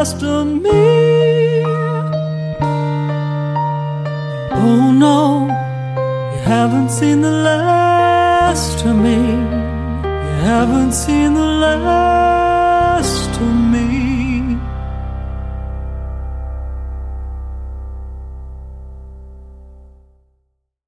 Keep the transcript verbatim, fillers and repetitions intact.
last of me. Oh no, you haven't seen the last of me. You haven't seen the last